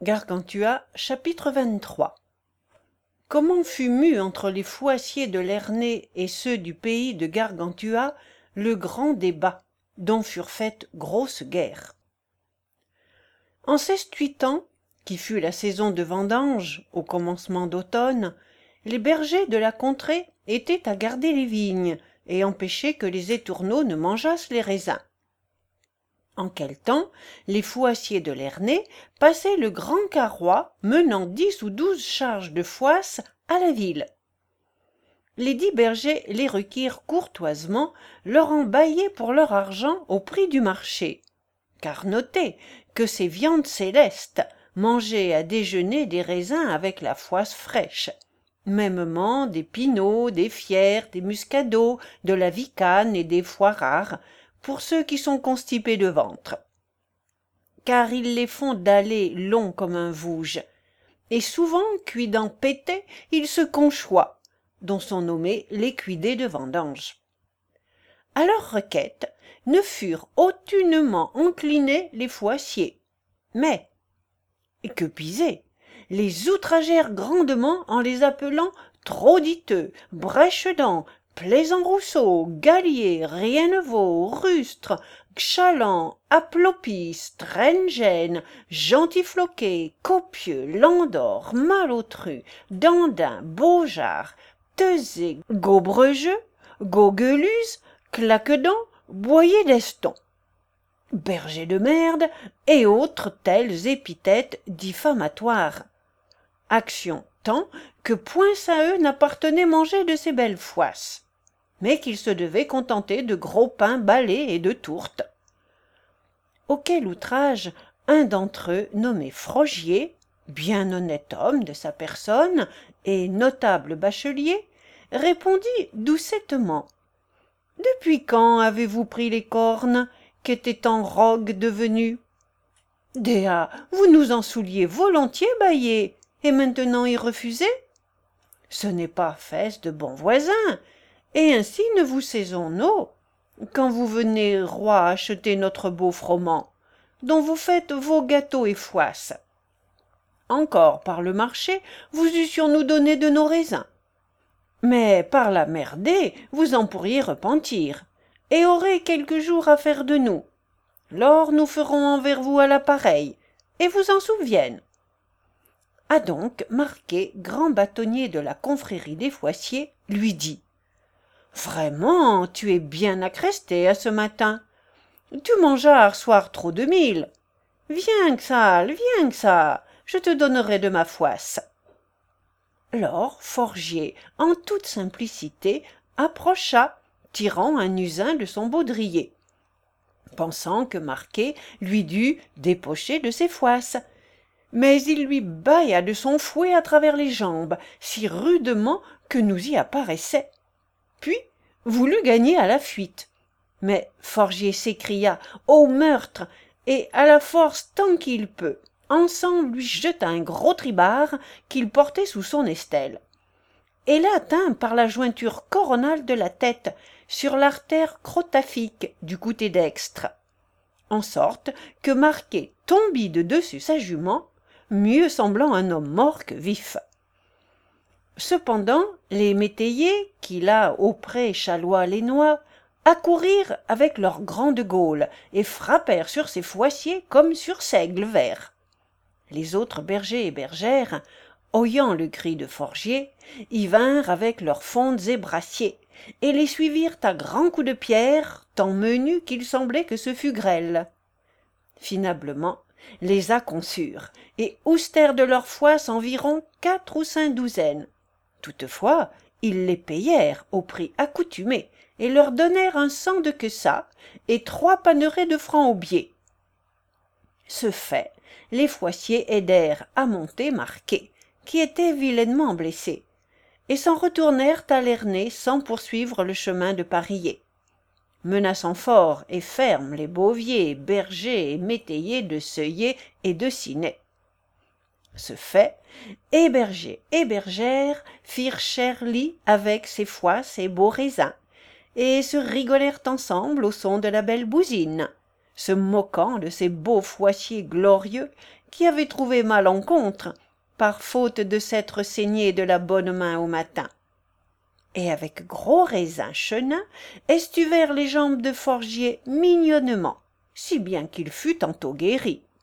Gargantua, chapitre 23. Comment fut mu entre les Fouassiers de Lernée et ceux du pays de Gargantua le grand débat, dont furent faites grosses guerres. En 16 ans, qui fut la saison de vendange, au commencement d'automne, les bergers de la contrée étaient à garder les vignes et empêcher que les étourneaux ne mangeassent les raisins. En quel temps les Fouassiers de Lernée passaient le grand carroi menant 10 ou 12 charges de foisse à la ville. Les 10 bergers les requirent courtoisement, leur en bâillaient pour leur argent au prix du marché. Car notez que ces viandes célestes mangeaient à déjeuner des raisins avec la foisse fraîche, mêmement des pinots, des fiers, des muscadeaux, de la vicane et des foies rares, pour ceux qui sont constipés de ventre. Car ils les font d'aller long comme un vouge, et souvent, cuidant pété, ils se conchoient, dont sont nommés les cuidés de vendange. À leur requête ne furent aucunement inclinés les Fouassiers, mais, que pisés, les outragèrent grandement en les appelant Trop-diteux, Brèche-dents, Plaisant-Rousseau, Gallier, Rien-ne-vaut, Rustre, Chaland, Aplopis, Traîne-gêne, Gentilfloquet, Copieux, Landor, Malotru, Dandin, Beaujard, Teuzé, Gaubrejeu, Gaugueluse, Claquedent, Boyer d'Eston, berger de merde et autres telles épithètes diffamatoires. Action tant que point à eux n'appartenait manger de ces belles foisses, mais qu'ils se devaient contenter de gros pains balais et de tourtes. Auquel outrage un d'entre eux, nommé Frogier, bien honnête homme de sa personne et notable bachelier, répondit doucettement: « Depuis quand avez-vous pris les cornes, qu'était en rogue devenu? Déa, vous nous en souliez volontiers, baillet, et maintenant y refusez? Ce n'est pas fait de bons voisins, et ainsi ne vous saisonnons, quand vous venez roi acheter notre beau froment, dont vous faites vos gâteaux et foisses. Encore par le marché, vous eussions nous donné de nos raisins. Mais par la merdée, vous en pourriez repentir, et aurez quelques jours à faire de nous. Lors nous ferons envers vous à l'appareil, et vous en souviennent. » A donc Marquet, grand bâtonnier de la confrérie des Fouassiers, lui dit: « Vraiment, tu es bien accresté à ce matin. Tu mangeas soir trop de mille. Viens, Xal, viens, ça, je te donnerai de ma foisse. » Lors Forgier, en toute simplicité, approcha, tirant un usin de son baudrier, pensant que Marquet lui dût dépocher de ses foisses. Mais il lui bâilla de son fouet à travers les jambes, si rudement que nous y apparaissait. Puis voulut gagner à la fuite. Mais Forgier s'écria « Au meurtre !» et à la force tant qu'il peut, ensemble lui jeta un gros tribard qu'il portait sous son estelle, et l'atteint par la jointure coronale de la tête, sur l'artère crotaphique du côté dextre, en sorte que Marquet tombit de dessus sa jument, mieux semblant un homme mort que vif. Cependant, les métayers, qui là auprès chaloient les noix, accourrirent avec leurs grandes gaules et frappèrent sur ces Fouassiers comme sur seigle vert. Les autres bergers et bergères, oyant le cri de Forgier, y vinrent avec leurs fondes et brassiers, et les suivirent à grands coups de pierre, tant menus qu'il semblait que ce fût grêle. Finablement, les conçurent, et oustèrent de leur foisse environ 4 ou 5 douzaines. Toutefois, ils les payèrent au prix accoutumé, et leur donnèrent un cent de quessas et 3 pannerets de francs au biais. Ce fait, les Fouassiers aidèrent à monter Marquet, qui était vilainement blessé, et s'en retournèrent à Lernée sans poursuivre le chemin de Parier, menaçant fort et ferme les Beauviers, bergers et métayers de Seuillé et de Ciney. Ce fait, et bergers et bergères firent cher lit avec ses foisses et beaux raisins, et se rigolèrent ensemble au son de la belle bousine, se moquant de ces beaux foissiers glorieux qui avaient trouvé malencontre par faute de s'être saignés de la bonne main au matin. Et avec Gros Raisin Chenin estuvèrent les jambes de Forgier mignonnement, si bien qu'il fut tantôt guéri.